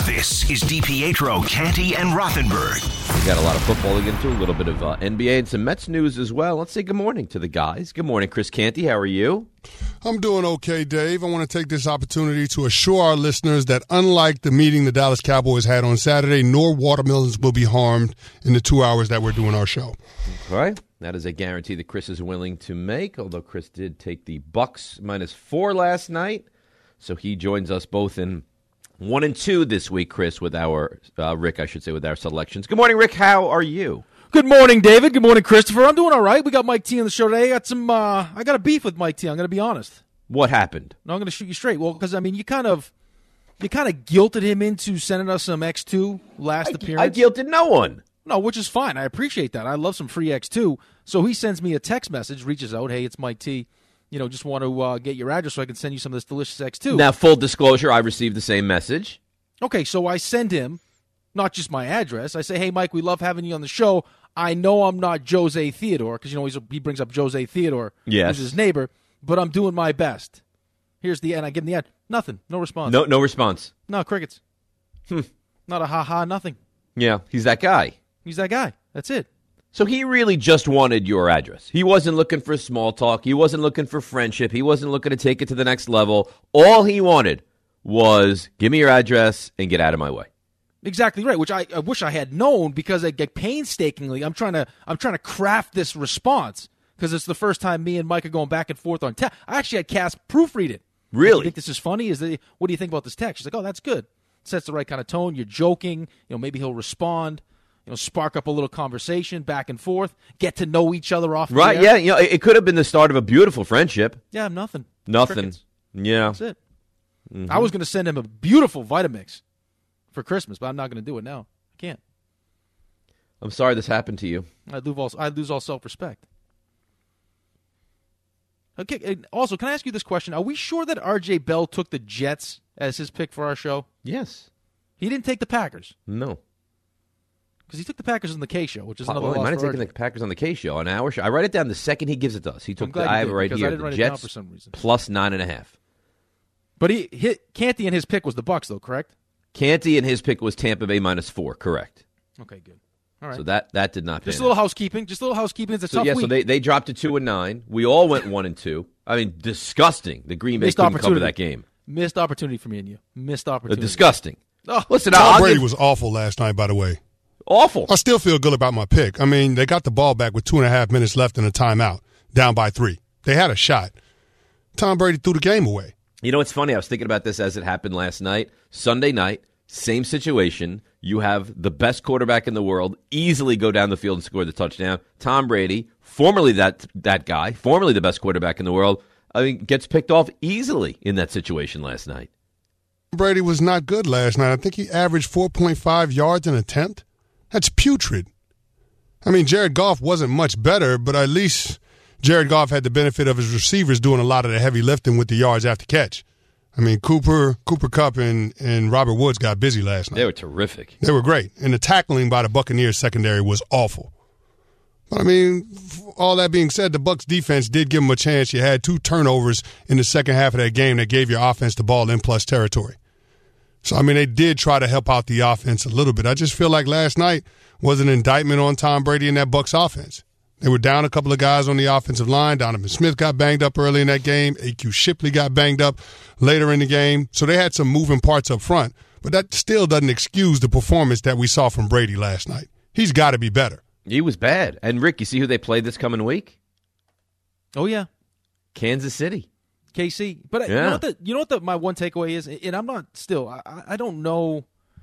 This is DiPietro, Canty, and Rothenberg. We got a lot of football to get into, a little bit of NBA and some Mets news as well. Let's say good morning to the guys. Good morning, Chris Canty. How are you? I'm doing okay, Dave. I want to take this opportunity to assure our listeners that unlike the meeting the Dallas Cowboys had on Saturday, no watermelons will be harmed in the 2 hours that we're doing our show. All right. That is a guarantee that Chris is willing to make, although Chris did take the Bucks -4 last night. So he joins us both in 1 and 2 this week, Chris, with our, Rick, I should say, with our selections. Good morning, Rick. How are you? Good morning, David. Good morning, Christopher. I'm doing all right. We got Mike T on the show today. I got a beef with Mike T. I'm going to be honest. What happened? No, I'm going to shoot you straight. Well, because, I mean, you kind of guilted him into sending us some X2 last appearance. I guilted no one. No, which is fine. I appreciate that. I love some free X2. So he sends me a text message, reaches out, hey, it's Mike T. You know, just want to get your address so I can send you some of this delicious X2. Now, full disclosure, I received the same message. Okay, so I send him not just my address. I say, hey, Mike, we love having you on the show. I know I'm not Jose Theodore because, you know, he brings up Jose Theodore, yes, who's his neighbor, but I'm doing my best. Here's the end. I give him the ad. Nothing. No response. No response. No, crickets. Not a ha-ha, nothing. Yeah, he's that guy. He's that guy. That's it. So he really just wanted your address. He wasn't looking for small talk. He wasn't looking for friendship. He wasn't looking to take it to the next level. All he wanted was give me your address and get out of my way. Exactly right, which I wish I had known because I get painstakingly. I'm trying to craft this response because it's the first time me and Mike are going back and forth on text. I actually had Cass proofread it. Really? You think this is funny? What do you think about this text? She's like, oh, that's good. Sets the right kind of tone. You're joking. You know, maybe he'll respond. You know, spark up a little conversation back and forth. Get to know each other off. Right? Yeah. You know, it could have been the start of a beautiful friendship. Yeah, nothing. Nothing. Crickets. Yeah, that's it. Mm-hmm. I was going to send him a beautiful Vitamix for Christmas, but I'm not going to do it now. I can't. I'm sorry this happened to you. I lose all self-respect. Okay. Also, can I ask you this question? Are we sure that R.J. Bell took the Jets as his pick for our show? Yes. He didn't take the Packers. No. Because he took the Packers on the K show, which is another loss he might have for taken RJ. the Packers on the K show on our show. I write it down the second he gives it to us. He took I have it right here. The Jets for some reason. plus 9.5. But he hit Canty, and his pick was the Bucks, though, correct? Canty and his pick was Tampa Bay -4, correct. Okay, good. All right. So that did not. Just a little housekeeping. It's a tough week. So they dropped to 2 and 9. We all went 1 and 2. I mean, disgusting. The Green Bay Missed couldn't cover opportunity. that game. Missed opportunity for me and you. Missed opportunity. Disgusting. Oh, listen, Tom Brady was awful last night, by the way. Awful. I still feel good about my pick. I mean, they got the ball back with 2.5 minutes left in a timeout, down by 3. They had a shot. Tom Brady threw the game away. You know, it's funny. I was thinking about this as it happened last night. Sunday night, same situation. You have the best quarterback in the world easily go down the field and score the touchdown. Tom Brady, formerly that guy, formerly the best quarterback in the world, I mean, gets picked off easily in that situation last night. Brady was not good last night. I think he averaged 4.5 yards an attempt. That's putrid. I mean, Jared Goff wasn't much better, but at least Jared Goff had the benefit of his receivers doing a lot of the heavy lifting with the yards after catch. I mean, Cooper Kupp, and Robert Woods got busy last night. They were terrific. They were great. And the tackling by the Buccaneers secondary was awful. But, I mean, all that being said, the Bucs defense did give them a chance. You had 2 turnovers in the second half of that game that gave your offense the ball in plus territory. So, I mean, they did try to help out the offense a little bit. I just feel like last night was an indictment on Tom Brady and that Bucs offense. They were down a couple of guys on the offensive line. Donovan Smith got banged up early in that game. A.Q. Shipley got banged up later in the game. So they had some moving parts up front. But that still doesn't excuse the performance that we saw from Brady last night. He's got to be better. He was bad. And, Rick, you see who they played this coming week? Oh, yeah. Kansas City. KC. But yeah. you know what my one takeaway is? And I'm not still, I don't know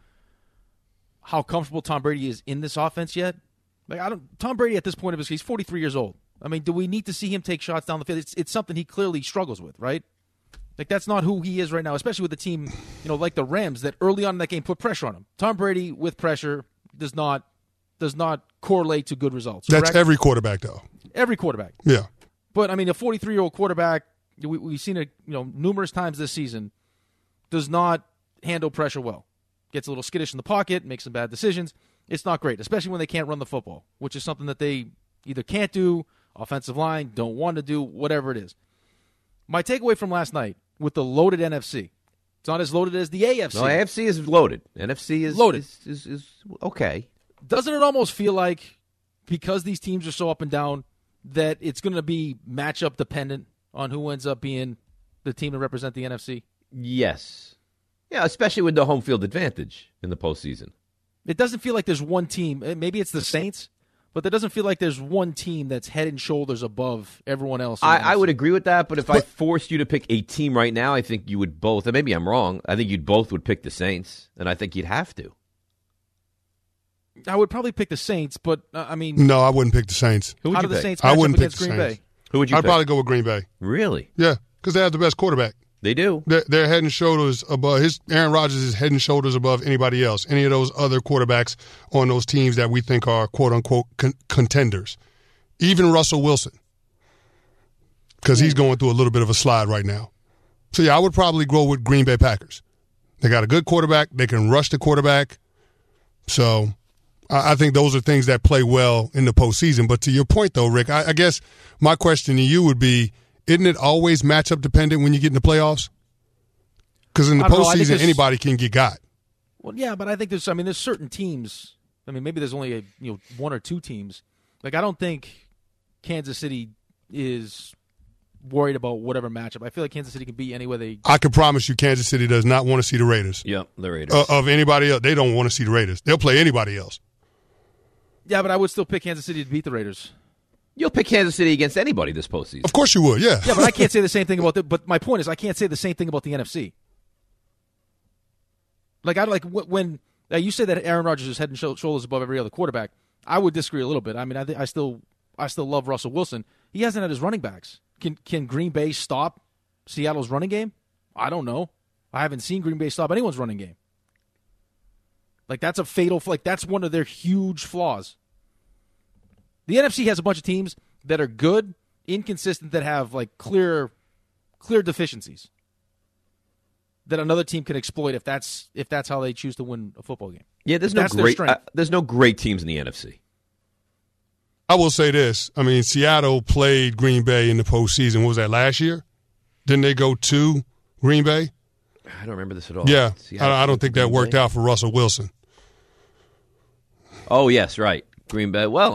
how comfortable Tom Brady is in this offense yet. Like Tom Brady at this point of his, he's 43 years old. I mean, do we need to see him take shots down the field? It's something he clearly struggles with, right? Like that's not who he is right now, especially with a team, you know, like the Rams that early on in that game put pressure on him. Tom Brady with pressure does not correlate to good results. That's correct? every quarterback, though. Every quarterback. Yeah. But I mean, a 43-year-old quarterback, we've seen it, you know, numerous times this season, does not handle pressure well. Gets a little skittish in the pocket, makes some bad decisions. It's not great, especially when they can't run the football, which is something that they either can't do, offensive line, don't want to do, whatever it is. My takeaway from last night with the loaded NFC It's not as loaded as the AFC. No, AFC is loaded. NFC is loaded. Is okay. Doesn't it almost feel like, because these teams are so up and down, that it's going to be matchup dependent on who ends up being the team to represent the NFC? Yes. Yeah, especially with the home field advantage in the postseason. It doesn't feel like there's one team. Maybe it's the Saints, but it doesn't feel like there's one team that's head and shoulders above everyone else. I would agree with that, but if I forced you to pick a team right now, I think you would both, and maybe I'm wrong, I think you'd both would pick the Saints, and I think you'd have to. I would probably pick the Saints, but, I mean... No, I wouldn't pick the Saints. Who would how you do the pick? Saints match I wouldn't up pick against the Green Saints. Bay? Who would you I'd pick? probably go with Green Bay. Really? Yeah, because they have the best quarterback. They do. They're head and shoulders above. Aaron Rodgers is head and shoulders above anybody else. Any of those other quarterbacks on those teams that we think are quote unquote contenders. Even Russell Wilson, because he's going through a little bit of a slide right now. So yeah, I would probably go with Green Bay Packers. They got a good quarterback. They can rush the quarterback. So I think those are things that play well in the postseason. But to your point, though, Rick, I guess my question to you would be, isn't it always matchup dependent when you get in the playoffs? Because in the postseason, anybody can get got. Well, yeah, but I think there's certain teams. I mean, maybe there's only one or two teams. Like, I don't think Kansas City is worried about whatever matchup. I feel like Kansas City can beat any way they. I can promise you, Kansas City does not want to see the Raiders. Yep, the Raiders. Of anybody else, they don't want to see the Raiders. They'll play anybody else. Yeah, but I would still pick Kansas City to beat the Raiders. You'll pick Kansas City against anybody this postseason. Of course you would, yeah. Yeah, but I can't say the same thing about But my point is, I can't say the same thing about the NFC. Like, when you say that Aaron Rodgers is head and shoulders above every other quarterback, I would disagree a little bit. I mean, I still love Russell Wilson. He hasn't had his running backs. Can Green Bay stop Seattle's running game? I don't know. I haven't seen Green Bay stop anyone's running game. Like, that's a fatal. Like, that's one of their huge flaws. The NFC has a bunch of teams that are good, inconsistent, that have like clear deficiencies that another team can exploit if that's how they choose to win a football game. Yeah, there's no great teams in the NFC. I will say this. I mean, Seattle played Green Bay in the postseason. What was that, last year? Didn't they go to Green Bay? I don't remember this at all. Yeah, I don't think that worked out for Russell Wilson. Oh, yes, right. Green Bay. Well,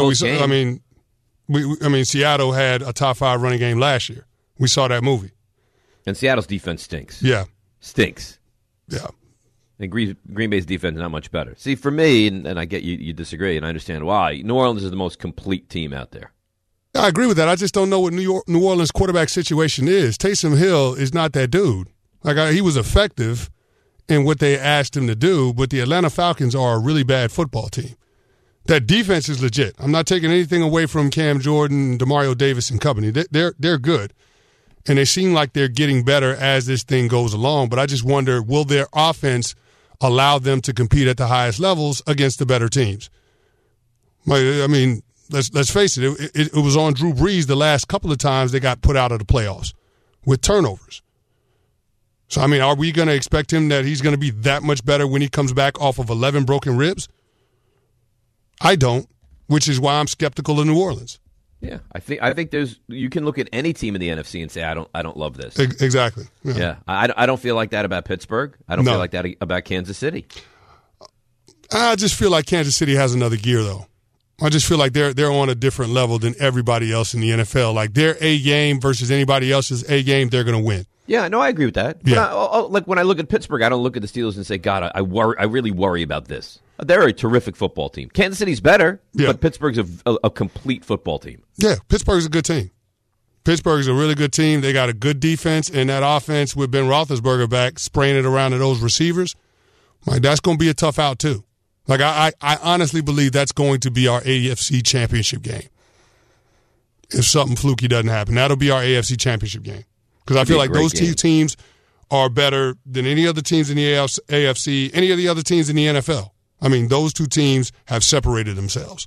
Seattle had a top 5 running game last year. We saw that movie. And Seattle's defense stinks. Yeah. Stinks. Yeah. And Green Bay's defense is not much better. See, for me, and I get you disagree, and I understand why, New Orleans is the most complete team out there. I agree with that. I just don't know what New Orleans quarterback situation is. Taysom Hill is not that dude. Like, he was effective in what they asked him to do, but the Atlanta Falcons are a really bad football team. That defense is legit. I'm not taking anything away from Cam Jordan, DeMario Davis, and company. They're good, and they seem like they're getting better as this thing goes along. But I just wonder, will their offense allow them to compete at the highest levels against the better teams? I mean, let's face it. It was on Drew Brees the last couple of times they got put out of the playoffs with turnovers. So, I mean, are we going to expect him that he's going to be that much better when he comes back off of 11 broken ribs? I don't, which is why I'm skeptical of New Orleans. Yeah, I think you can look at any team in the NFC and say I don't love this. Exactly. Yeah, I don't feel like that about Pittsburgh. I don't feel like that about Kansas City. I just feel like Kansas City has another gear, though. I just feel like they're on a different level than everybody else in the NFL. Like, their A game versus anybody else's A game, they're going to win. Yeah, no, I agree with that. Yeah. Like when I look at Pittsburgh, I don't look at the Steelers and say, God, I really worry about this. They're a terrific football team. Kansas City's better, but Pittsburgh's a complete football team. Yeah, Pittsburgh's a good team. Pittsburgh's a really good team. They got a good defense, and that offense with Ben Roethlisberger back, spraying it around to those receivers, like, that's going to be a tough out too. Like, I honestly believe that's going to be our AFC championship game. If something fluky doesn't happen, that'll be our AFC championship game. Because I feel like those two teams are better than any other teams in the AFC, any of the other teams in the NFL. I mean, those two teams have separated themselves.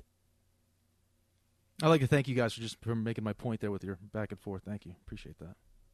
I'd like to thank you guys for making my point there with your back and forth. Thank you. Appreciate that.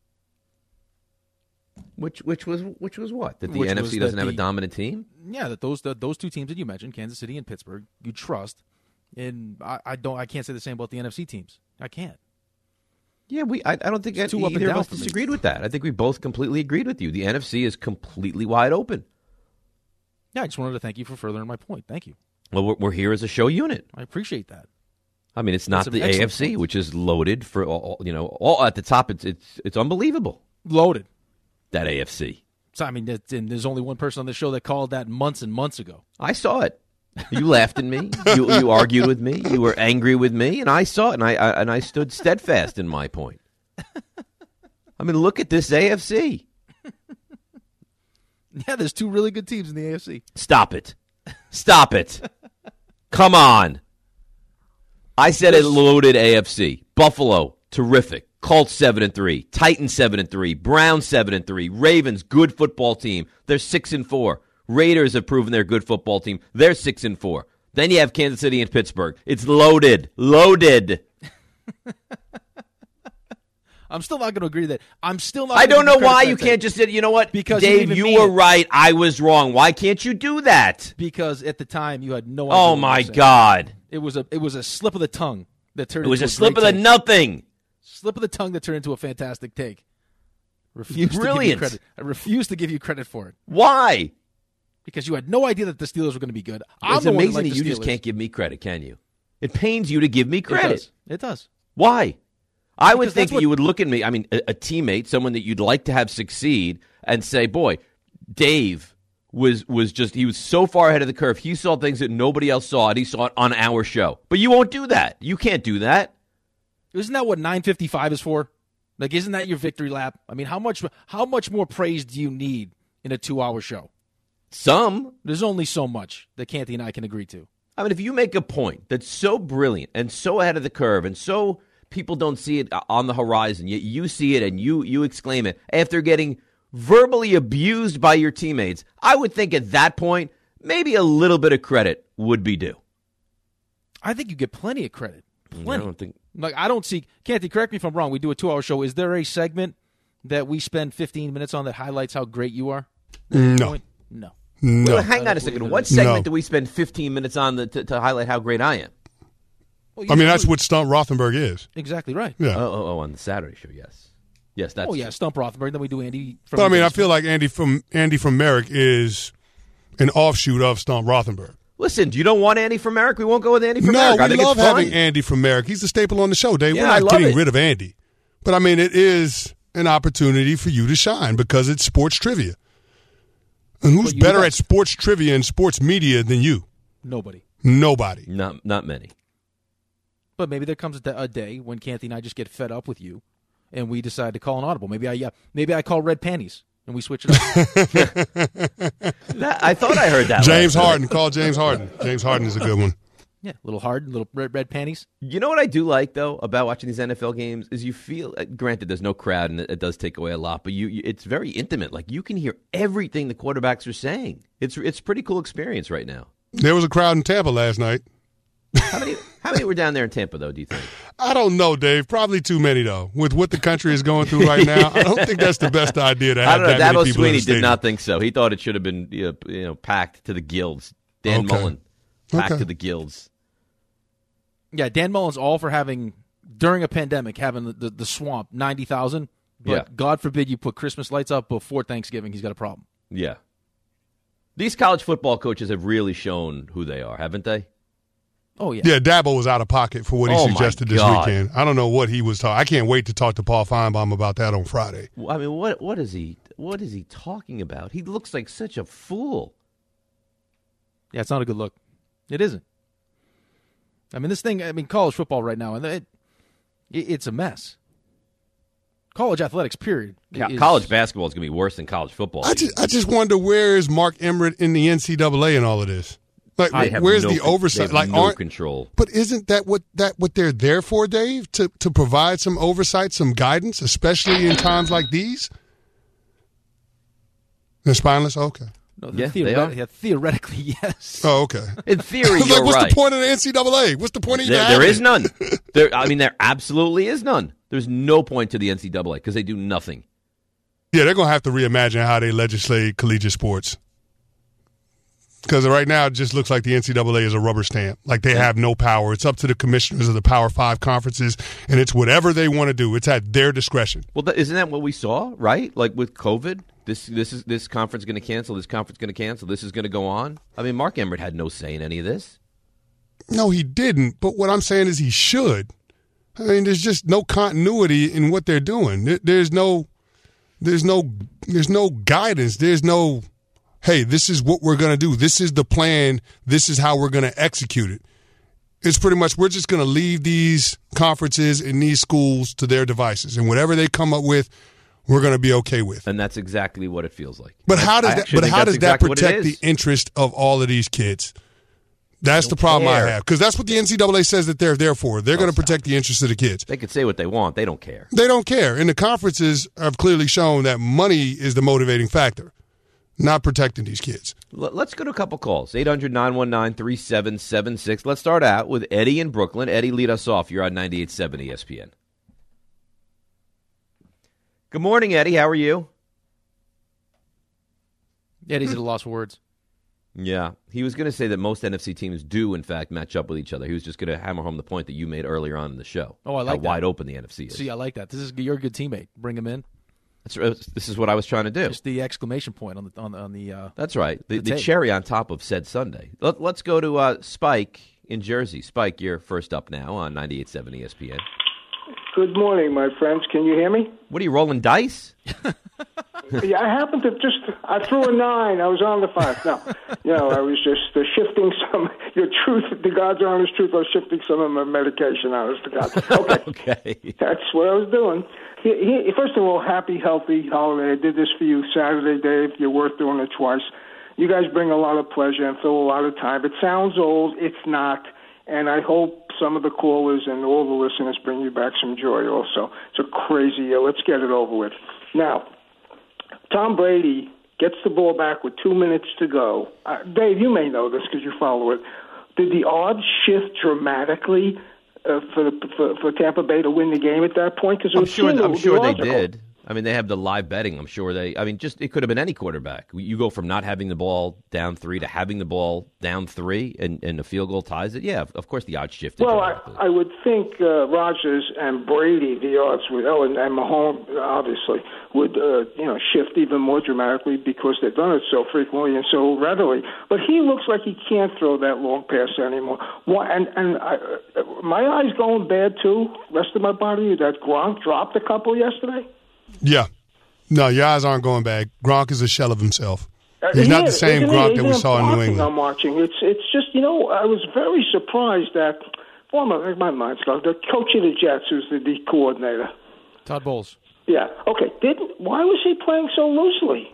Which was what? That the NFC doesn't have a dominant team? Yeah, that those two teams that you mentioned, Kansas City and Pittsburgh, you trust. And I can't say the same about the NFC teams. I can't. Yeah, I don't think It's too up and either of down us for me. disagreed with that. I think we both completely agreed with you. The NFC is completely wide open. Yeah, I just wanted to thank you for furthering my point. Thank you. Well, we're here as a show unit. I appreciate that. I mean, it's not That's the an excellent AFC, point. which is loaded for all at the top. It's unbelievable, Loaded. that AFC. So, I mean, there's only one person on the show that called that months and months ago. I saw it. You laughed at me. You argued with me. You were angry with me, and I saw it, and I stood steadfast in my point. I mean, look at this AFC. Yeah, there's two really good teams in the AFC. Stop it. Stop it. Come on. I said a loaded AFC. Buffalo, terrific. Colts 7-3. Titans 7-3. Browns 7-3. Ravens, good football team. They're 6-4. Raiders have proven they're a good football team. They're 6-4. Then you have Kansas City and Pittsburgh. It's loaded. Loaded. I'm still not going to agree to that. I'm still not. I don't gonna know give why credit you for that can't just say, you know what, Because Dave, you didn't you mean were it. right. I was wrong. Why can't you do that? because at the time you had no idea. Oh, what you my were saying. God. It was a slip of the tongue that turned. It was into a slip of great the take. nothing. Slip of the tongue that turned into a fantastic take. Refuse to give you Brilliant. credit. I refuse to give you credit for it Why? because you had no idea that the Steelers were going to be good. I'm It's the one that amazing liked that the you just Steelers. can't give me credit, can you? It pains you to give me It credit. does. It does. Why? I would Because think that's that what- you would look at me, I mean, a teammate, someone that you'd like to have succeed, and say, boy, Dave was he was so far ahead of the curve. He saw things that nobody else saw, and he saw it on our show. But you won't do that. You can't do that. Isn't that what 9:55 is for? Like, isn't that your victory lap? I mean, how much more praise do you need in a 2-hour show? Some. There's only so much that Canty and I can agree to. I mean, if you make a point that's so brilliant and so ahead of the curve and so people don't see it on the horizon, yet you see it and you exclaim it after getting verbally abused by your teammates, I would think at that point, maybe a little bit of credit would be due. I think you get plenty of credit. Plenty. I don't think. Like, I don't see. Canty, correct me if I'm wrong. We do a 2-hour show. Is there a segment that we spend 15 minutes on that highlights how great you are? No. No. No. Well, hang on a second. What segment No. do we spend 15 minutes on to highlight how great I am? Well, I mean, that's what Stump Rothenberg is. exactly right. Yeah. Oh, on the Saturday show, yes. Yes, that's Oh yeah, Stump Rothenberg. Then we do Andy. From But I mean, I feel like Andy from Merrick is an offshoot of Stump Rothenberg. Listen, you don't want Andy from Merrick? We won't go with Andy from No, Merrick. I we think love it's fun. having Andy from Merrick. He's the staple on the show, Dave. Yeah, We're I not love getting it. rid of Andy. But I mean, it is an opportunity for you to shine because it's sports trivia. And who's But you better got- at sports trivia and sports media than you? nobody. Nobody. Not many. But maybe there comes a day when Canty and I just get fed up with you, and we decide to call an audible. Maybe I call red panties and we switch it up. I thought I heard that. James last night. Harden. Call James Harden. James Harden is a good one. Yeah, a little hard, little red panties. You know what I do like though about watching these NFL games is you feel. Granted, there's no crowd and it does take away a lot, but it's very intimate. Like you can hear everything the quarterbacks are saying. It's a pretty cool experience right now. There was a crowd in Tampa last night. How many were down there in Tampa though? Do you think? I don't know, Dave. Probably too many, though. With what the country is going through right now, I don't think that's the best idea to I have don't know. that many Dabo people in Sweeney the stadium. did not think so. He thought it should have been packed to the gills. Dan Okay. Mullen packed Okay. to the gills. Yeah, Dan Mullen's all for having during a pandemic having the swamp 90,000. But Yeah. God forbid you put Christmas lights up before Thanksgiving. He's got a problem. Yeah. These college football coaches have really shown who they are, haven't they? Oh yeah. Yeah, Dabo was out of pocket for what he Oh, my suggested this God. weekend. I don't know what he was talking. I can't wait to talk to Paul Feinbaum about that on Friday. I mean, what is he talking about? He looks like such a fool. Yeah, it's not a good look. It isn't. I mean, college football right now, and it's a mess. College athletics, period. Yeah, is- college basketball is going to be worse than college football. I just wonder, where is Mark Emmert in the NCAA and all of this? Like, They have where's no the con- oversight? They have Like, no aren't control. But isn't that what they're there for, Dave? To provide some oversight, some guidance, especially in times like these? They're spineless? Okay. No, Yeah, they are. theoretically, yes. Oh, okay. In theory, Like, you're what's right. the point of the NCAA? What's the point of even There having is it? none. There absolutely is none. There's no point to the NCAA because they do nothing. Yeah, they're going to have to reimagine how they legislate collegiate sports. Because right now it just looks like the NCAA is a rubber stamp. Like they have no power. It's up to the commissioners of the Power 5 conferences, and it's whatever they want to do. It's at their discretion. Well, isn't that what we saw, right? Like with COVID, this conference going to cancel, this conference going to cancel, this is going to go on. I mean, Mark Emmert had no say in any of this. No, he didn't. But what I'm saying is he should. I mean, there's just no continuity in what they're doing. There's no guidance. There's no, hey, this is what we're going to do. This is the plan. This is how we're going to execute it. It's pretty much we're just going to leave these conferences and these schools to their devices, and whatever they come up with, we're going to be okay with. And that's exactly what it feels like. But how does that protect the interest of all of these kids? That's the problem I have, because that's what the NCAA says that they're there for. They're going to protect the interests of the kids. They could say what they want. They don't care. They don't care. And the conferences have clearly shown that money is the motivating factor, not protecting these kids. Let's go to a couple calls. 800-919-3776. Let's start out with Eddie in Brooklyn. Eddie, lead us off. You're on 98.7 ESPN. Good morning, Eddie. How are you? Eddie's at a loss for words. Yeah, he was going to say that most NFC teams do, in fact, match up with each other. He was just going to hammer home the point that you made earlier on in the show. Oh, I like how wide open the NFC is. See, I like that. You're a good teammate. Bring him in. This is what I was trying to do. Just the exclamation point on the. That's right. The cherry on top of said Sunday. Let's go to Spike in Jersey. Spike, you're first up now on 98.7 ESPN. Good morning, my friends. Can you hear me? What are you, rolling dice? Yeah, I happened to I threw a 9. I was on the 5. No, I was just shifting some, your truth, the God's honest truth, I was shifting some of my medication, honest to God. Okay. That's what I was doing. First of all, happy, healthy holiday. I did this for you Saturday, Dave. You're worth doing it twice. You guys bring a lot of pleasure and fill a lot of time. It sounds old. It's not. And I hope some of the callers and all the listeners bring you back some joy also. It's a crazy year. Let's get it over with. Now, Tom Brady gets the ball back with 2 minutes to go. Dave, you may know this because you follow it. Did the odds shift dramatically for Tampa Bay to win the game at that point? Because I'm sure they did. I mean, they have the live betting. I'm sure it could have been any quarterback. You go from not having the ball down 3 to having the ball down 3, and a field goal ties it. Yeah, of course the odds shifted. Well, I would think Rodgers and Brady, the odds would, and Mahomes obviously would, shift even more dramatically because they've done it so frequently and so readily. But he looks like he can't throw that long pass anymore. My eyes going bad too. Rest of my body. That Gronk dropped a couple yesterday. Yeah. No, your eyes aren't going back. Gronk is a shell of himself. He's not the same Gronk that we saw in New England. I'm watching. It's just, I was very surprised that my mind's gone. The coach of the Jets, who's the D coordinator. Todd Bowles. Yeah. Okay. Why was he playing so loosely?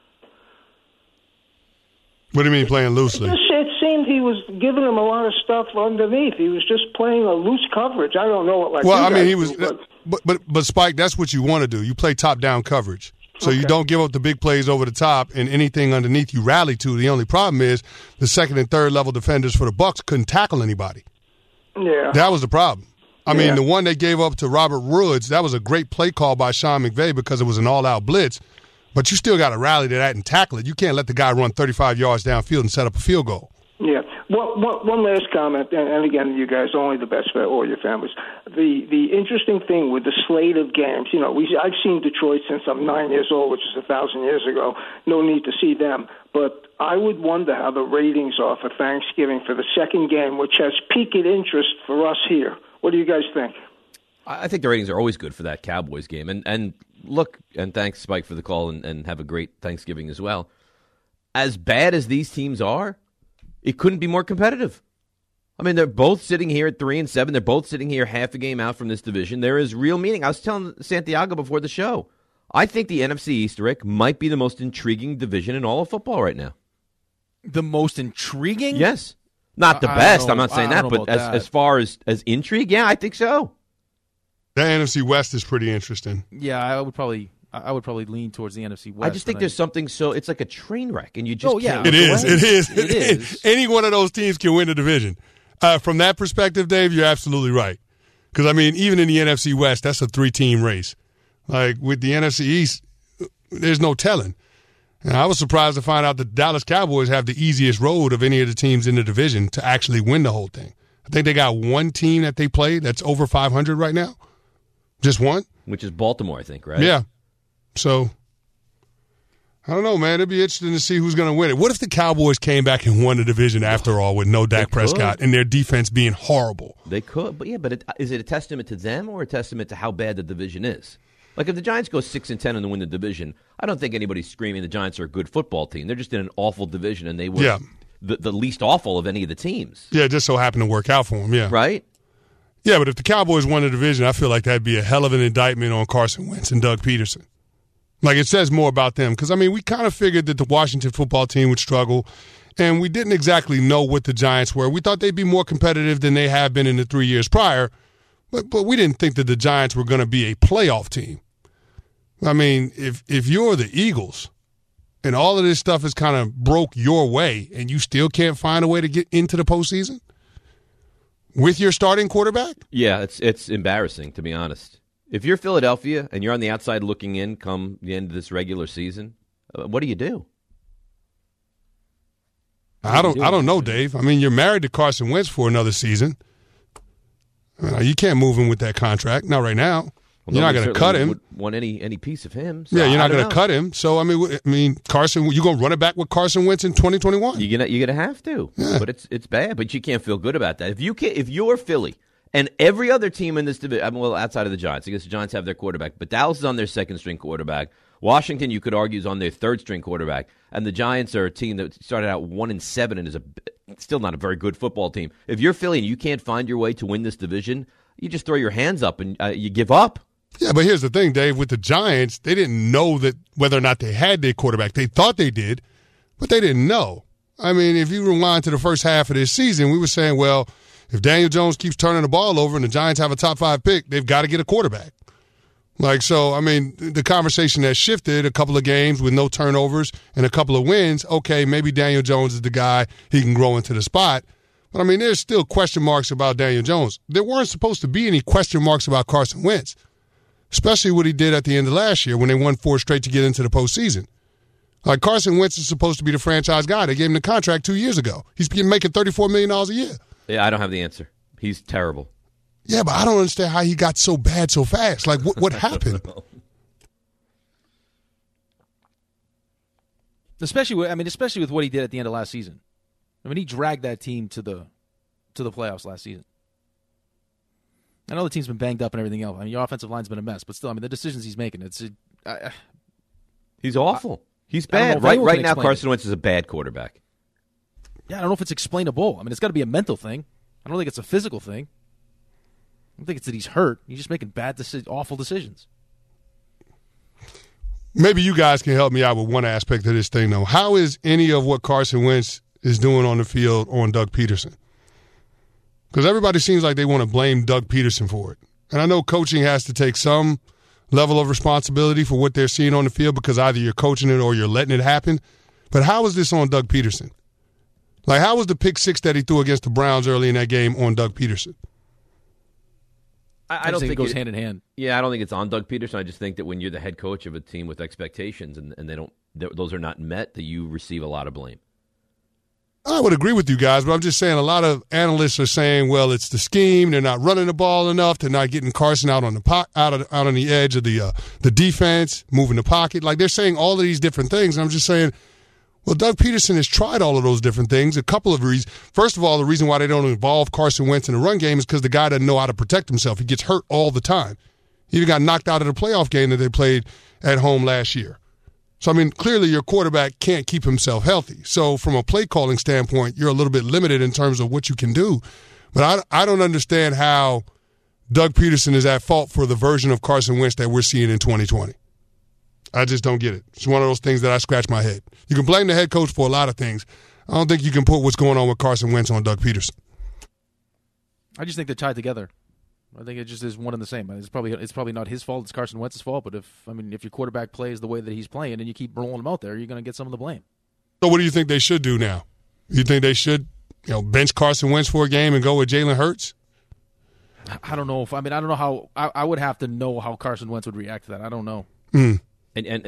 What do you mean playing loosely? It seemed he was giving him a lot of stuff underneath. He was just playing a loose coverage. I don't know what like. Well, I mean, he was. But Spike, that's what you want to do. You play top-down coverage. So you don't give up the big plays over the top, and anything underneath you rally to. The only problem is the second and third level defenders for the Bucs couldn't tackle anybody. Yeah. That was the problem. I mean, the one they gave up to Robert Woods, that was a great play call by Sean McVay because it was an all-out blitz. But you still got to rally to that and tackle it. You can't let the guy run 35 yards downfield and set up a field goal. Yeah. One last comment, and again, you guys, only the best for all your families. The interesting thing with the slate of games, I've seen Detroit since I'm 9 years old, which is 1,000 years ago. No need to see them. But I would wonder how the ratings are for Thanksgiving for the second game, which has peaked interest for us here. What do you guys think? I think the ratings are always good for that Cowboys game. And look, and thanks, Spike, for the call, and have a great Thanksgiving as well. As bad as these teams are, it couldn't be more competitive. I mean, they're both sitting here at 3-7. They're both sitting here half a game out from this division. There is real meaning. I was telling Santiago before the show, I think the NFC East, Rick, might be the most intriguing division in all of football right now. The most intriguing? Yes. Not the best. I'm not saying that, but as far as intrigue, yeah, I think so. The NFC West is pretty interesting. Yeah, I would probably lean towards the NFC West. I just think there's something it's like a train wreck, and you just can't. It is. Any one of those teams can win the division. From that perspective, Dave, you're absolutely right. Because, I mean, even in the NFC West, that's a 3-team race. Like, with the NFC East, there's no telling. And I was surprised to find out the Dallas Cowboys have the easiest road of any of the teams in the division to actually win the whole thing. I think they got one team that they play that's over 500 right now. Just one. Which is Baltimore, I think, right? Yeah. So, I don't know, man. It'd be interesting to see who's going to win it. What if the Cowboys came back and won the division after all with no Dak Prescott and their defense being horrible? They could. But is it a testament to them or a testament to how bad the division is? Like, if the Giants go 6-10 and win the division, I don't think anybody's screaming the Giants are a good football team. They're just in an awful division, and they were the least awful of any of the teams. Yeah, it just so happened to work out for them, yeah. Right? Yeah, but if the Cowboys won the division, I feel like that'd be a hell of an indictment on Carson Wentz and Doug Peterson. Like, it says more about them. Because, I mean, we kind of figured that the Washington football team would struggle, and we didn't exactly know what the Giants were. We thought they'd be more competitive than they have been in the 3 years prior, but we didn't think that the Giants were going to be a playoff team. I mean, if you're the Eagles and all of this stuff is kind of broke your way and you still can't find a way to get into the postseason with your starting quarterback? Yeah, it's embarrassing, to be honest. If you're Philadelphia and you're on the outside looking in come the end of this regular season, what do you do? I don't know, Dave. I mean, you're married to Carson Wentz for another season. I mean, you can't move him with that contract. Not right now. Well, you're not going to cut him. Want any piece of him? So yeah, you're not going to cut him. So I mean, Carson, you going to run it back with Carson Wentz in 2021? You're gonna have to. Yeah. But it's bad. But you can't feel good about that. If you're Philly and every other team in this division, well, outside of the Giants, I guess the Giants have their quarterback, but Dallas is on their second string quarterback. Washington, you could argue, is on their third string quarterback, and the Giants are a team that started out 1-7 and is still not a very good football team. If you're Philly and you can't find your way to win this division, you just throw your hands up and you give up. Yeah, but here's the thing, Dave. With the Giants, they didn't know that whether or not they had their quarterback. They thought they did, but they didn't know. I mean, if you rewind to the first half of this season, we were saying, well, if Daniel Jones keeps turning the ball over and the Giants have a top 5 pick, they've got to get a quarterback. Like, so, I mean, the conversation has shifted a couple of games with no turnovers and a couple of wins. Okay, maybe Daniel Jones is the guy. He can grow into the spot. But, I mean, there's still question marks about Daniel Jones. There weren't supposed to be any question marks about Carson Wentz, especially what he did at the end of last year when they won 4 straight to get into the postseason. Like, Carson Wentz is supposed to be the franchise guy. They gave him the contract 2 years ago. He's been making $34 million a year. Yeah, I don't have the answer. He's terrible. Yeah, but I don't understand how he got so bad so fast. Like, what happened? Especially with what he did at the end of last season. I mean, he dragged that team to the playoffs last season. I know the team's been banged up and everything else. I mean, your offensive line's been a mess, but still, I mean, the decisions he's making, he's awful. He's bad. Right now, Carson Wentz is a bad quarterback. Yeah, I don't know if it's explainable. I mean, it's got to be a mental thing. I don't think it's a physical thing. I don't think it's that he's hurt. He's just making awful decisions. Maybe you guys can help me out with one aspect of this thing, though. How is any of what Carson Wentz is doing on the field on Doug Peterson? Because everybody seems like they want to blame Doug Peterson for it. And I know coaching has to take some level of responsibility for what they're seeing on the field because either you're coaching it or you're letting it happen. But how is this on Doug Peterson? Like, how was the pick 6 that he threw against the Browns early in that game on Doug Peterson? I don't think it goes hand in hand. Yeah, I don't think it's on Doug Peterson. I just think that when you're the head coach of a team with expectations and those are not met, that you receive a lot of blame. I would agree with you guys, but I'm just saying a lot of analysts are saying, well, it's the scheme. They're not running the ball enough. They're not getting Carson out on the edge of the defense, moving the pocket. Like, they're saying all of these different things. And I'm just saying, well, Doug Peterson has tried all of those different things. A couple of reasons. First of all, the reason why they don't involve Carson Wentz in the run game is because the guy doesn't know how to protect himself. He gets hurt all the time. He even got knocked out of the playoff game that they played at home last year. So, I mean, clearly your quarterback can't keep himself healthy. So from a play calling standpoint, you're a little bit limited in terms of what you can do. But I don't understand how Doug Peterson is at fault for the version of Carson Wentz that we're seeing in 2020. I just don't get it. It's one of those things that I scratch my head. You can blame the head coach for a lot of things. I don't think you can put what's going on with Carson Wentz on Doug Peterson. I just think they're tied together. I think it just is one and the same. It's probably not his fault. It's Carson Wentz's fault. But if your quarterback plays the way that he's playing and you keep rolling him out there, you're going to get some of the blame. So what do you think they should do now? You think they should, bench Carson Wentz for a game and go with Jalen Hurts? I don't know how. I would have to know how Carson Wentz would react to that. I don't know. And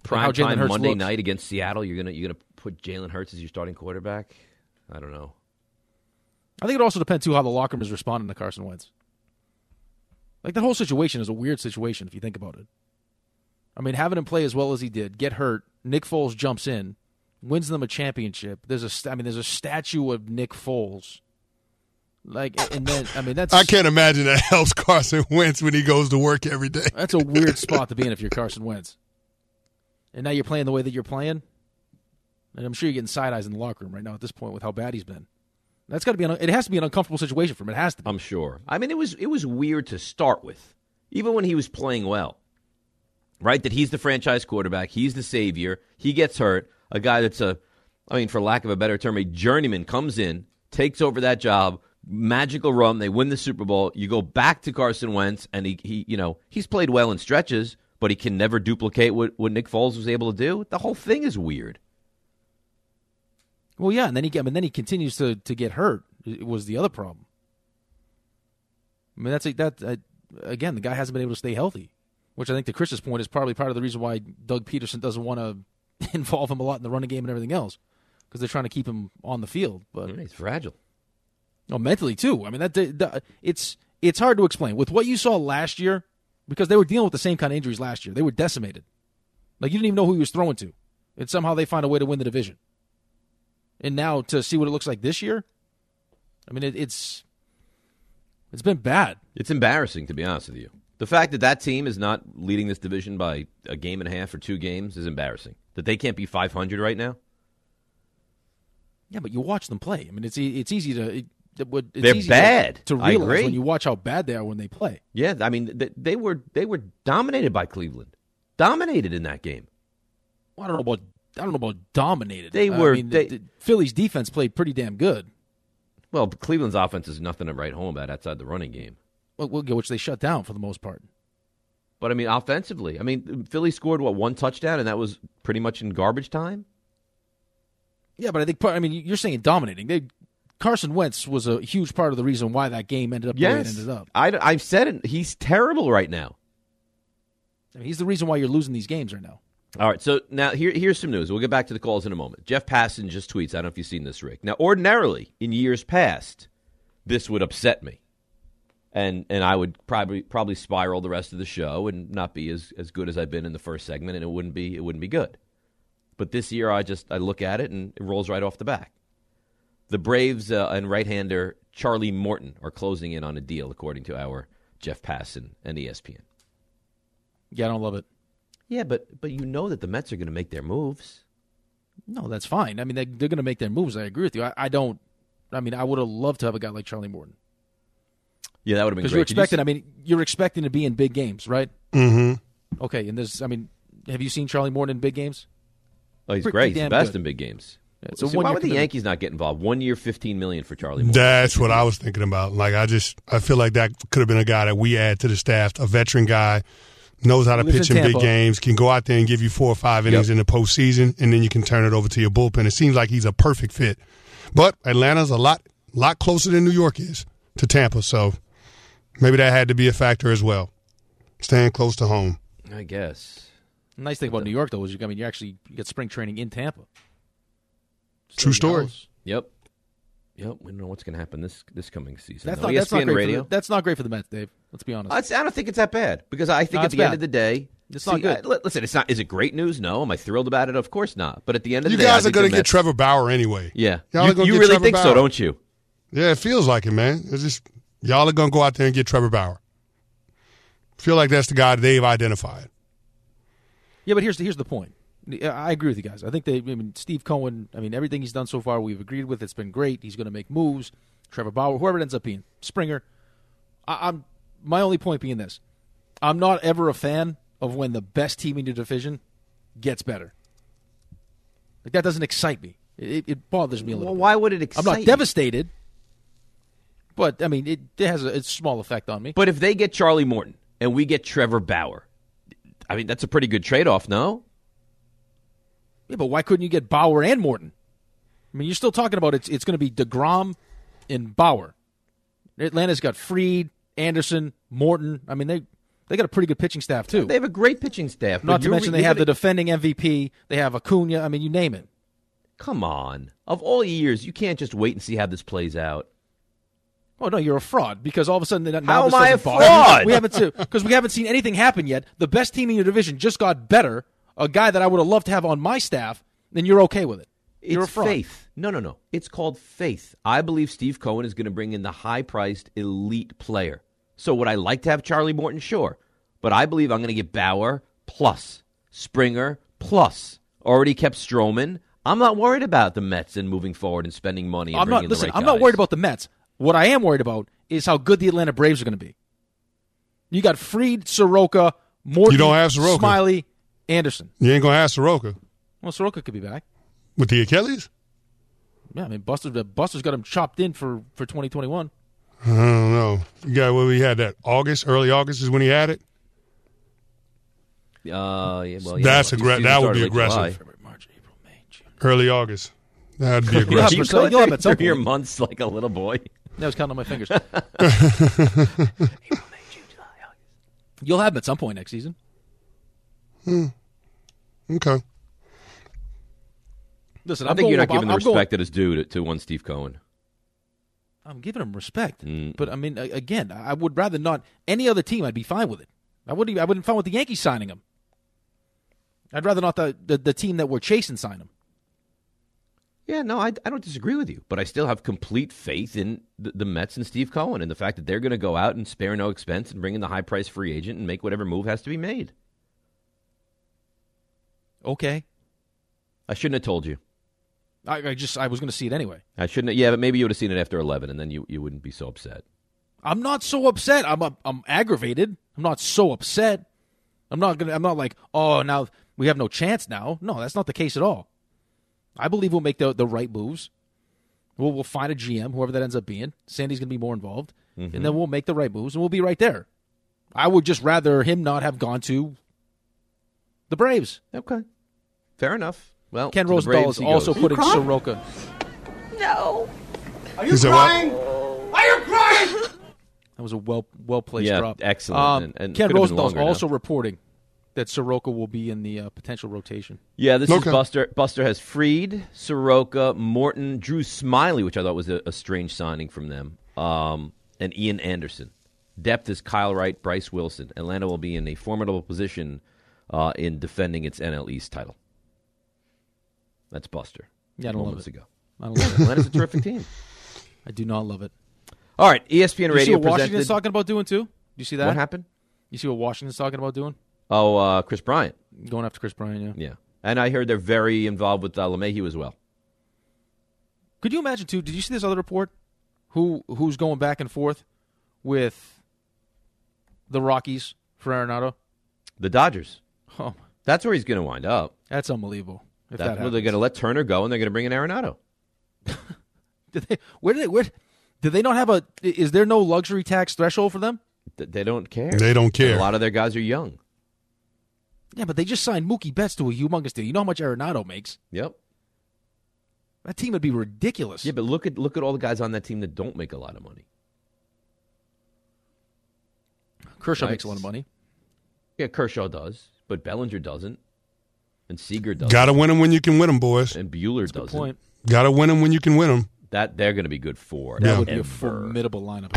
Prime Jalen time Hurts Monday looks. night against Seattle, you're gonna put Jalen Hurts as your starting quarterback? I don't know. I think it also depends, too, how the locker room is responding to Carson Wentz. Like, that whole situation is a weird situation if you think about it. I mean, having him play as well as he did, get hurt, Nick Foles jumps in, wins them a championship. There's a statue of Nick Foles. Like, and then, I mean, that's... I can't imagine that helps Carson Wentz when he goes to work every day. That's a weird spot to be in if you're Carson Wentz. And now you're playing the way that you're playing. And I'm sure you're getting side eyes in the locker room right now at this point with how bad he's been. That's got to be. It has to be an uncomfortable situation for him. It has to be. I'm sure. I mean, it was weird to start with, even when he was playing well. Right, that he's the franchise quarterback, he's the savior. He gets hurt. A guy that's for lack of a better term, a journeyman comes in, takes over that job. Magical run. They win the Super Bowl. You go back to Carson Wentz, and he's played well in stretches, but he can never duplicate what Nick Foles was able to do. The whole thing is weird. Well, yeah, and then he continues to get hurt. It was the other problem. I mean, again, the guy hasn't been able to stay healthy, which I think to Chris's point is probably part of the reason why Doug Peterson doesn't want to involve him a lot in the running game and everything else, because they're trying to keep him on the field. But He's fragile. Oh, mentally too. I mean, it's hard to explain with what you saw last year, because they were dealing with the same kind of injuries last year. They were decimated. Like, you didn't even know who he was throwing to, and somehow they find a way to win the division. And now to see what it looks like this year, I mean, it's been bad. It's embarrassing, to be honest with you. The fact that team is not leading this division by a game and a half or 2 games is embarrassing. That they can't be 500 right now. Yeah, but you watch them play. I mean, it's easy to. They're bad. To realize when you watch how bad they are when they play. Yeah, I mean, they were dominated by Cleveland. Dominated in that game. Well, I don't know about dominated. They were. The Philly's defense played pretty damn good. Well, Cleveland's offense is nothing to write home about outside the running game. Which they shut down for the most part. But, I mean, offensively, Philly scored, 1 touchdown, and that was pretty much in garbage time? Yeah, but I think, you're saying dominating. Carson Wentz was a huge part of the reason why that game ended up the way it ended up. I've said it. He's terrible right now. I mean, he's the reason why you're losing these games right now. All right, so now here's some news. We'll get back to the calls in a moment. Jeff Passan just tweets. I don't know if you've seen this, Rick. Now, ordinarily, in years past, this would upset me. And I would probably spiral the rest of the show and not be as good as I've been in the first segment, and it wouldn't be good. But this year, I look at it, and it rolls right off the back. The Braves and right-hander Charlie Morton are closing in on a deal, according to our Jeff Passan and ESPN. Yeah, I don't love it. Yeah, but you know that the Mets are going to make their moves. No, that's fine. I mean, they're going to make their moves. I agree with you. I would have loved to have a guy like Charlie Morton. Yeah, that would have been great. Because you're expecting to be in big games, right? Mm-hmm. Okay, and have you seen Charlie Morton in big games? Oh, he's great. He's the best in big games. Yeah, so why would the Yankees not get involved? 1 year, $15 million for Charlie Morton. That's what I was thinking about. Like, I feel like that could have been a guy that we add to the staff, a veteran guy, knows how to pitch in big games, can go out there and give you 4 or 5 innings in the postseason, and then you can turn it over to your bullpen. It seems like he's a perfect fit. But Atlanta's a lot closer than New York is to Tampa, so maybe that had to be a factor as well. Staying close to home. I guess. The nice thing about New York, though, is you get spring training in Tampa. True story. Yep. We don't know what's going to happen this coming season. That's not great for the Mets, Dave. Let's be honest. I don't think it's that bad because I think at the end of the day, it's not good. Listen, it's not. Is it great news? No. Am I thrilled about it? Of course not. But at the end of the day, you guys are going to get Trevor Bauer anyway. Yeah, you really think so, don't you? Yeah, it feels like it, man. It's just y'all are going to go out there and get Trevor Bauer. Feel like that's the guy they've identified. Yeah, but here's the point. I agree with you guys. I think Steve Cohen, everything he's done so far we've agreed with. It's been great. He's going to make moves. Trevor Bauer, whoever it ends up being. Springer. My only point being this. I'm not ever a fan of when the best team in your division gets better. Like, that doesn't excite me. It bothers me a little bit. Why would it excite I'm not devastated, but, it has a small effect on me. But if they get Charlie Morton and we get Trevor Bauer, that's a pretty good trade-off, no? Yeah, but why couldn't you get Bauer and Morton? You're still talking about it's going to be DeGrom and Bauer. Atlanta's got Fried, Anderson, Morton. They got a pretty good pitching staff, too. They have a great pitching staff. Not to mention they have the defending MVP. They have Acuna. I mean, you name it. Come on. Of all years, you can't just wait and see how this plays out. Oh, no, you're a fraud because all of a sudden now How this am I a doesn't bother fraud? Because we haven't seen anything happen yet. The best team in your division just got better. A guy that I would have loved to have on my staff, then you're okay with it. You're It's a fraud. faith. No. It's called faith. I believe Steve Cohen is going to bring in the high-priced elite player. So would I like to have Charlie Morton? Sure. But I believe I'm going to get Bauer plus, Springer plus. Already kept Stroman. I'm not worried about the Mets and moving forward and spending money and bringing in the right I'm not guys. worried about the Mets. What I am worried about is how good the Atlanta Braves are going to be. You got Fried, Soroka, Morton, You don't have Soroka. Smiley, Anderson. You ain't going to have Soroka. Well, Soroka could be back. With the Achilles? Yeah, I mean, Buster's got him chopped in for 2021. I don't know. You got where we had that early August is when he had it? Well, That's the aggra- season that would started be late July. aggressive. February, March, April, May, June. Early August. That'd be You'll have aggressive. to- you'll have at some through your point. months like a little boy. I was counting on my fingers. You'll have him at some point next season. Okay. Listen, I think you're not giving the respect that is due to one Steve Cohen. I'm giving him respect, but I mean, again, I would rather not. Any other team, I'd be fine with it. I wouldn't be fine with the Yankees signing him. I'd rather not the team that we're chasing sign him. Yeah, no, I don't disagree with you, but I still have complete faith in the Mets and Steve Cohen and the fact that they're going to go out and spare no expense and bring in the high-priced free agent and make whatever move has to be made. Okay, I shouldn't have told you. I was going to see it anyway. I shouldn't. Yeah, but maybe you would have seen it after 11, and then you wouldn't be so upset. I'm not so upset. I'm aggravated. I'm not so upset. I'm not like, oh, now we have no chance now. No, that's not the case at all. I believe we'll make the right moves. We'll find a GM, whoever that ends up being. Sandy's going to be more involved. And then we'll make the right moves, and we'll be right there. I would just rather him not have gone to the Braves. Okay, fair enough. Well, Ken to the Rosenthal Braves is he also goes. putting Soroka. No. He said what? That was a well-placed Yeah, drop. excellent. And Ken could have been Rosenthal is longer also now. reporting that Soroka will be in the potential rotation. Yeah, this Okay. is Buster. Buster has Fried, Soroka, Morton, Drew Smiley, which I thought was a strange signing from them, and Ian Anderson. Depth is Kyle Wright, Bryce Wilson. Atlanta will be in a formidable position in defending its NL East title. That's Buster. Yeah, I don't love moments it. ago. I don't love it. Atlanta's a terrific team. I do not love it. All right, ESPN You see Radio what Washington's presented. talking about doing too? Do you see that? What happened? You see what Washington's talking about doing? Oh, Chris Bryant. Going after Chris Bryant, yeah. Yeah, and I heard they're very involved with LeMahieu as well. Could you imagine too? Did you see this other report? Who's going back and forth with the Rockies for Arenado? The Dodgers. Oh, That's where he's going to wind up. that's unbelievable. If that Well, they're happens. going to let Turner go, and they're going to bring in Arenado. Did they not have a? Is there no luxury tax threshold for them? They don't care. They don't care. A lot of their guys are young. Yeah, but they just signed Mookie Betts to a humongous deal. You know how much Arenado makes? Yep. That team would be ridiculous. Yeah, but look at all the guys on that team that don't make a lot of money. Kershaw Right. makes a lot of money. Yeah, Kershaw does, but Bellinger doesn't, and Seager doesn't, Got to win them when you can win them, boys. and Bueller Good doesn't. point. Got to win them when you can win them. That they're going to be good for. That Yeah. would be a Ever. formidable lineup.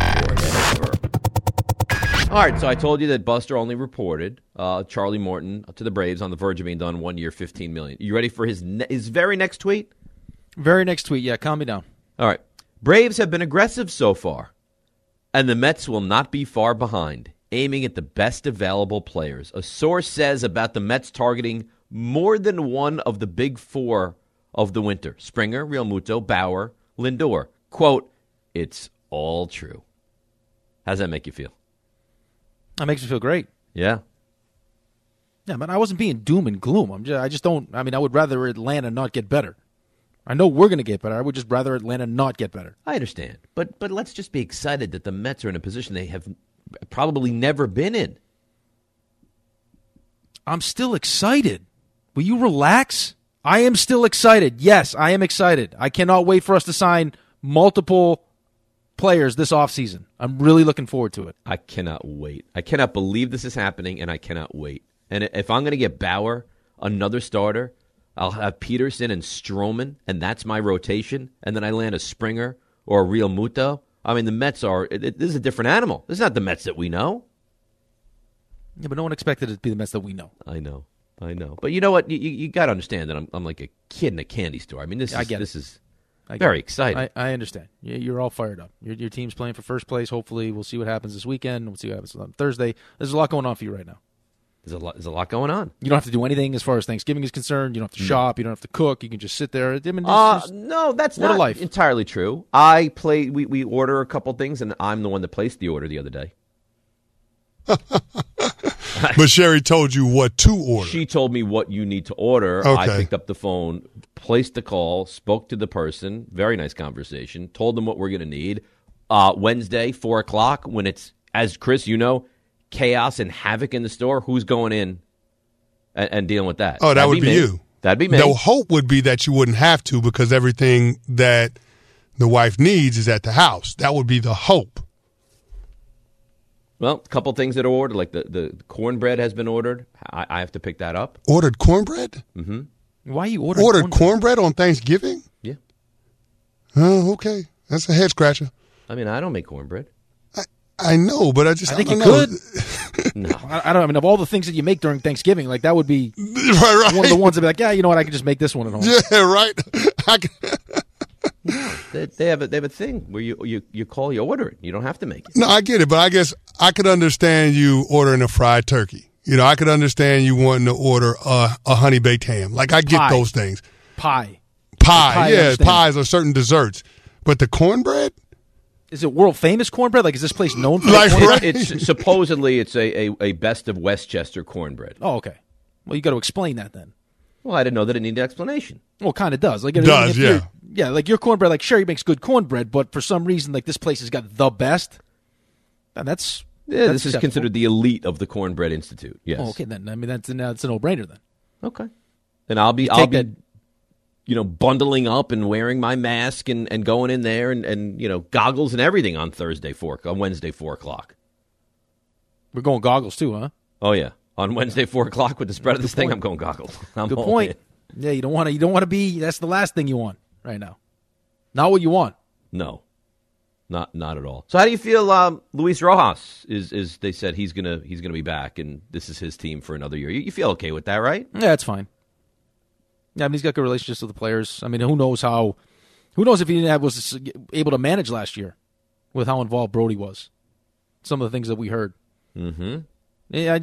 All right, so I told you that Buster only reported Charlie Morton to the Braves on the verge of being done 1 year, $15 million. You ready for his very next tweet? Very next tweet. Yeah, calm me down. All right. Braves have been aggressive so far, and the Mets will not be far behind, aiming at the best available players. A source says about the Mets targeting more than one of the big four of the winter: Springer, Realmuto, Bauer, Lindor. Quote, "It's all true." How's that make you feel? That makes me feel great. Yeah. Yeah, man, I wasn't being doom and gloom. I just don't. I mean, I would rather Atlanta not get better. I know we're going to get better. I would just rather Atlanta not get better. I understand. But let's just be excited that the Mets are in a position they have probably never been in. I'm still excited. Will you relax? I am still excited. Yes, I am excited. I cannot wait for us to sign multiple players this offseason. I'm really looking forward to it. I cannot wait. I cannot believe this is happening, and I cannot wait. And if I'm going to get Bauer, another starter, I'll have Peterson and Stroman, and that's my rotation, and then I land a Springer or a Real Muto. I mean, the Mets this is a different animal. This is not the Mets that we know. Yeah, but no one expected it to be the Mets that we know. I know. But you know what? You got to understand that I'm like a kid in a candy store. I mean, this is very exciting. I understand. You're all fired up. Your team's playing for first place. Hopefully, we'll see what happens this weekend. We'll see what happens on Thursday. There's a lot going on for you right now. There's a lot going on. You don't have to do anything as far as Thanksgiving is concerned. You don't have to shop. You don't have to cook. You can just sit there. No, that's not entirely true. We order a couple things, and I'm the one that placed the order the other day. But Sherry told you what to order. She told me what you need to order. Okay. I picked up the phone, placed the call, spoke to the person. Very nice conversation. Told them what we're going to need. Wednesday, 4 o'clock, when it's, as Chris, you know, chaos and havoc in the store, who's going in and dealing with that? Oh, that would be you. That'd be me. The hope would be that you wouldn't have to because everything that the wife needs is at the house. That would be the hope. Well, a couple things that are ordered, like the cornbread has been ordered. I have to pick that up. Ordered cornbread? Mm-hmm. Why you ordered cornbread on Thanksgiving? Yeah. Oh, okay. That's a head scratcher. I mean, I don't make cornbread. I know, but I think don't you know. could. No, I don't. I mean, of all the things that you make during Thanksgiving, like that would be right. one of the ones that be like, yeah, you know what, I could just make this one at home. Yeah, right. They have a thing where you call, you order it. You don't have to make it. No, I get it, but I guess I could understand you ordering a fried turkey. You know, I could understand you wanting to order a honey baked ham. Like I get those things. Pie. Yeah, pies or certain desserts. But the cornbread? Is it world famous cornbread? Like, is this place known for cornbread? It's supposedly it's a best of Westchester cornbread. Oh, okay. Well, you got to explain that then. Well, I didn't know that it needed explanation. Well, it kind of does. Like, it does, yeah. Yeah, like your cornbread, like Sherry makes good cornbread, but for some reason, like this place has got the best. And this is considered the elite of the Cornbread Institute. Yes. Oh, okay, then. I mean, that's a no-brainer then. Okay. Then I'll be bundling up and wearing my mask and going in there and goggles and everything on Wednesday, 4 o'clock. We're going goggles too, huh? Oh yeah, on Wednesday, 4 o'clock with the spread of this thing, I'm going goggles. Good point. Yeah, you don't want to be. That's the last thing you want right now. Not what you want. No, not at all. So how do you feel? Luis Rojas is they said he's gonna be back, and this is his team for another year. You feel okay with that, right? Yeah, it's fine. Yeah, I mean, he's got good relationships with the players. I mean, who knows if he was able to manage last year with how involved Brody was. Some of the things that we heard. Mm-hmm. Yeah,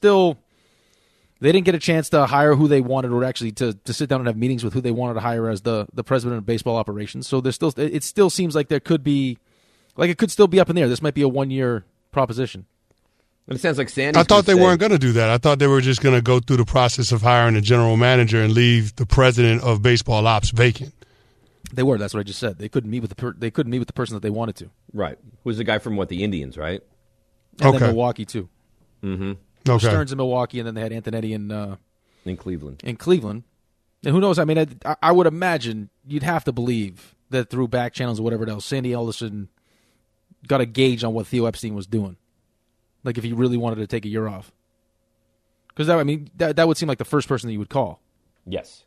they didn't get a chance to hire who they wanted, or actually to sit down and have meetings with who they wanted to hire as the president of baseball operations. So it still seems like there could be, like it could still be up in the air. This might be a 1-year proposition. And it sounds like Sandy. I thought they weren't going to do that. I thought they were just going to go through the process of hiring a general manager and leave the president of baseball ops vacant. They were. That's what I just said. They couldn't meet with the person that they wanted to. Right. Who's the guy from the Indians, right? And then Milwaukee too. Mm-hmm. Okay. Stearns in Milwaukee, and then they had Antonetti in Cleveland. And who knows? I mean, I would imagine you'd have to believe that through back channels or whatever else, Sandy Alderson got a gauge on what Theo Epstein was doing. Like if he really wanted to take a year off. Because that would seem like the first person that you would call. Yes.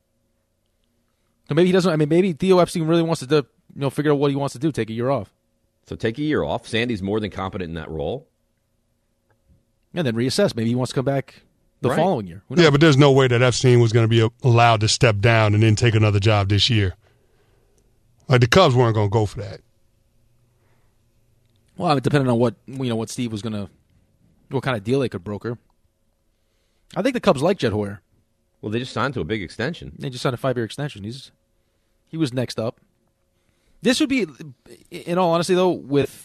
So maybe he doesn't. I mean, maybe Theo Epstein really wants to figure out what he wants to do, take a year off. So take a year off. Sandy's more than competent in that role. And then reassess. Maybe he wants to come back the following year. Yeah, but there's no way that Epstein was going to be allowed to step down and then take another job this year. Like the Cubs weren't going to go for that. Well, depending on what Steve was what kind of deal they could broker. I think the Cubs like Jed Hoyer. Well, they just signed to a big extension. They just signed a 5-year extension. He was next up. This would be, in all honesty, though, with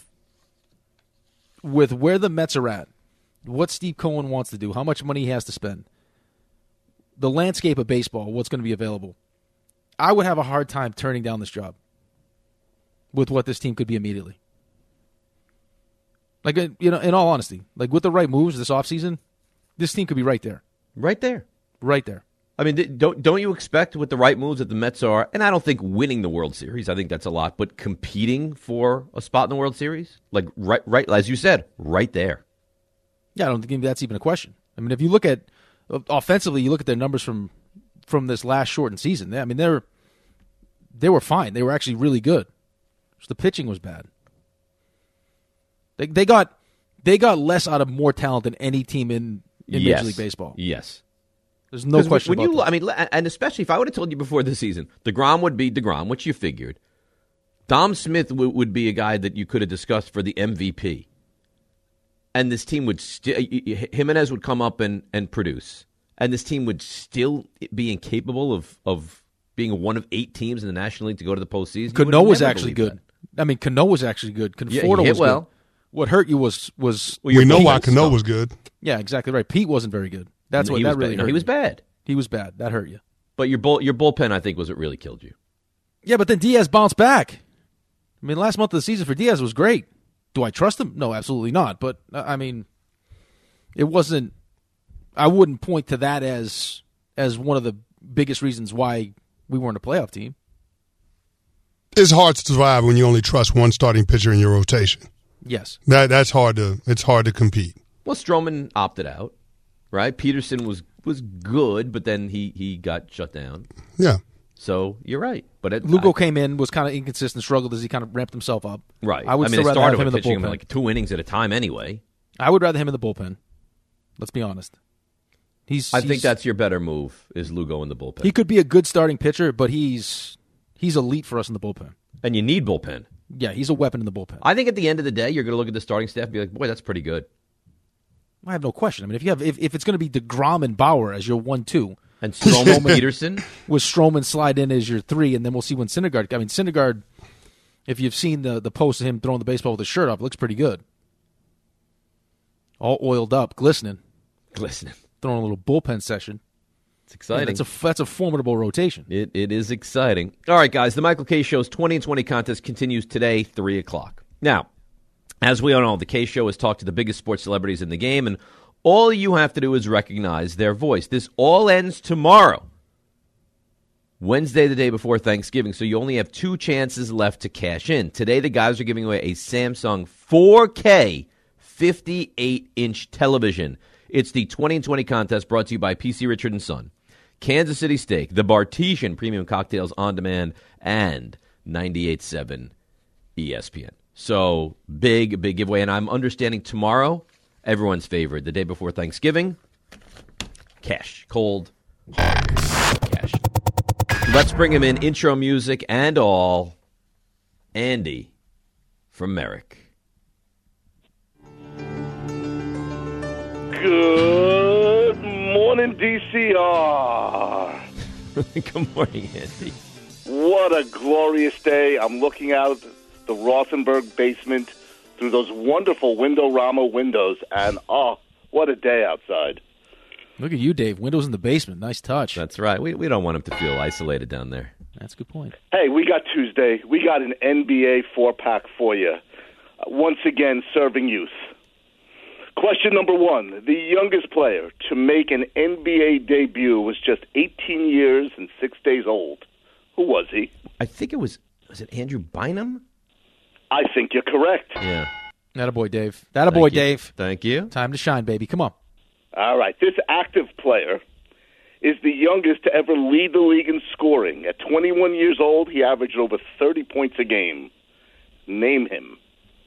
where the Mets are at, what Steve Cohen wants to do, how much money he has to spend, the landscape of baseball, what's going to be available. I would have a hard time turning down this job with what this team could be immediately. Like, in all honesty, like with the right moves this offseason, this team could be right there. Right there. Right there. I mean, don't you expect with the right moves that the Mets are, and I don't think winning the World Series, I think that's a lot, but competing for a spot in the World Series? Like, right, as you said, right there. Yeah, I don't think that's even a question. I mean, if you look at, offensively, you look at their numbers from this last shortened season. I mean, they were fine. They were actually really good. Just the pitching was bad. They got less out of more talent than any team in Major League Baseball. Yes. There's no question about that. I mean, and especially if I would have told you before the season, DeGrom would be DeGrom, which you figured. Dom Smith would be a guy that you could have discussed for the MVP. And this team would Jimenez would come up and produce. And this team would still be incapable of being one of 8 teams in the National League to go to the postseason. Cano was actually good. I mean, Cano was actually good. Conforto was well. good. What hurt you was we know why Cano was good. Yeah, exactly right. Pete wasn't very good. That's what that really hurt. He was bad. He was bad. That hurt you. But your bullpen, I think, was what really killed you. Yeah, but then Diaz bounced back. I mean, last month of the season for Diaz was great. Do I trust him? No, absolutely not. But, I mean, it wasn't – I wouldn't point to that as one of the biggest reasons why we weren't a playoff team. It's hard to survive when you only trust one starting pitcher in your rotation. Yes. It's hard to compete. Well, Stroman opted out, right? Peterson was good, but then he got shut down. Yeah. So you're right. But Lugo came in, was kind of inconsistent, struggled as he kind of ramped himself up. Right. I would still rather have him in the bullpen. Him like 2 innings at a time anyway. I would rather him in the bullpen. Let's be honest. I think that's your better move, is Lugo in the bullpen. He could be a good starting pitcher, but he's elite for us in the bullpen. And you need bullpen. Yeah, he's a weapon in the bullpen. I think at the end of the day, you're going to look at the starting staff and be like, boy, that's pretty good. I have no question. I mean, if it's going to be DeGrom and Bauer as your 1-2, and Stroman Peterson, with Stroman slide in as your 3, and then we'll see when Syndergaard. I mean, Syndergaard, if you've seen the post of him throwing the baseball with his shirt off, looks pretty good. All oiled up, glistening, throwing a little bullpen session. It's exciting. Yeah, that's a formidable rotation. It is exciting. All right, guys, the Michael Kay Show's 20 and 20 contest continues today, 3 o'clock. Now, as we all know, the Kay Show has talked to the biggest sports celebrities in the game, and all you have to do is recognize their voice. This all ends tomorrow, Wednesday, the day before Thanksgiving, so you only have 2 chances left to cash in. Today, the guys are giving away a Samsung 4K 58-inch television. It's the 20 and 20 contest brought to you by PC Richard & Son, Kansas City Steak, the Bartesian Premium Cocktails On Demand, and 98.7 ESPN. So, big giveaway. And I'm understanding tomorrow, everyone's favorite, the day before Thanksgiving, cash. Cold, hard cash. Let's bring him in, intro music and all, Andy from Merrick. Good morning, DCR. Good morning, Andy. What a glorious day. I'm looking out the Rothenberg basement through those wonderful Windorama windows, and what a day outside. Look at you, Dave. Windows in the basement. Nice touch. That's right. We don't want him to feel isolated down there. That's a good point. Hey, we got Tuesday. We got an NBA 4-pack for you. Once again, serving youth. Question number 1. The youngest player to make an NBA debut was just 18 years and 6 days old. Who was he? I think it was it Andrew Bynum? I think you're correct. Yeah. Attaboy, Dave. Attaboy, Dave. Thank you. Time to shine, baby. Come on. All right. This active player is the youngest to ever lead the league in scoring. At 21 years old, he averaged over 30 points a game. Name him.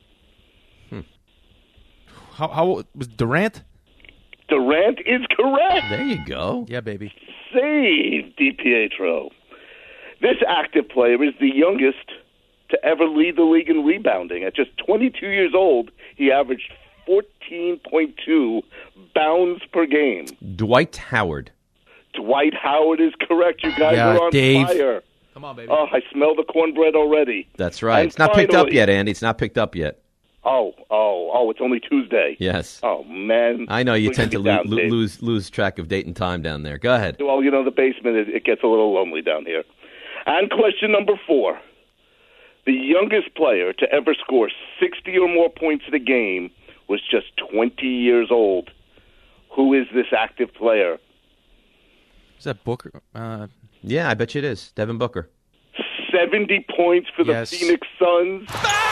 How was Durant? Durant is correct. There you go. Yeah, baby. Save DiPietro. This active player is the youngest to ever lead the league in rebounding. At just 22 years old, he averaged 14.2 bounds per game. Dwight Howard. Dwight Howard is correct. You guys Yeah, are on Dave. fire. Come on, baby. Oh, I smell the cornbread already. That's right. And It's not picked up finally- yet, Andy. It's not picked up yet. Oh, it's only Tuesday. Yes. Oh, man. I know you Look tend to me down, Dave. lose track of date and time down there. Go ahead. Well, the basement, it gets a little lonely down here. And question number 4. The youngest player to ever score 60 or more points in a game was just 20 years old. Who is this active player? Is that Booker? Yeah, I bet you it is. Devin Booker. 70 points for the Yes. Phoenix Suns.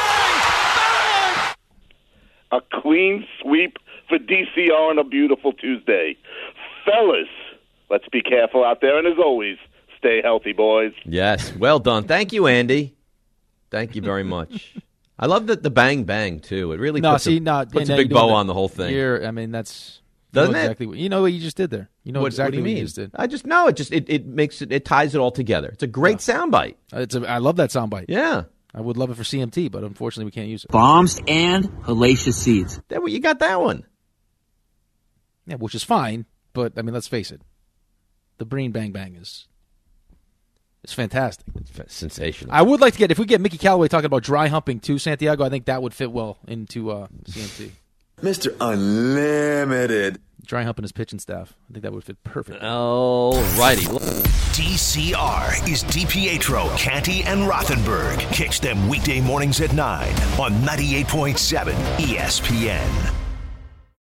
A clean sweep for DCR on a beautiful Tuesday. Fellas, let's be careful out there, and as always, stay healthy, boys. Yes, well done. Thank you, Andy. Thank you very much. I love the bang bang too. It really puts a big bow on the whole thing. That's Doesn't it? exactly what you just did there. You know exactly what do you mean? you just did. I just know it. It makes it ties it all together. It's a great soundbite. I love that soundbite. Yeah. I would love it for CMT, but unfortunately we can't use it. Bombs and hellacious seeds. You got that one. Yeah, which is fine, but I mean, let's face it, the Breen Bang Bang is fantastic. It's sensational. I would like to if we get Mickey Callaway talking about dry humping too, Santiago, I think that would fit well into CMT. Mr. Unlimited. Dry humping his pitching staff. I think that would fit perfectly. All righty. DCR is DiPietro, Canty, and Rothenberg. Catch them weekday mornings at 9 on 98.7 ESPN.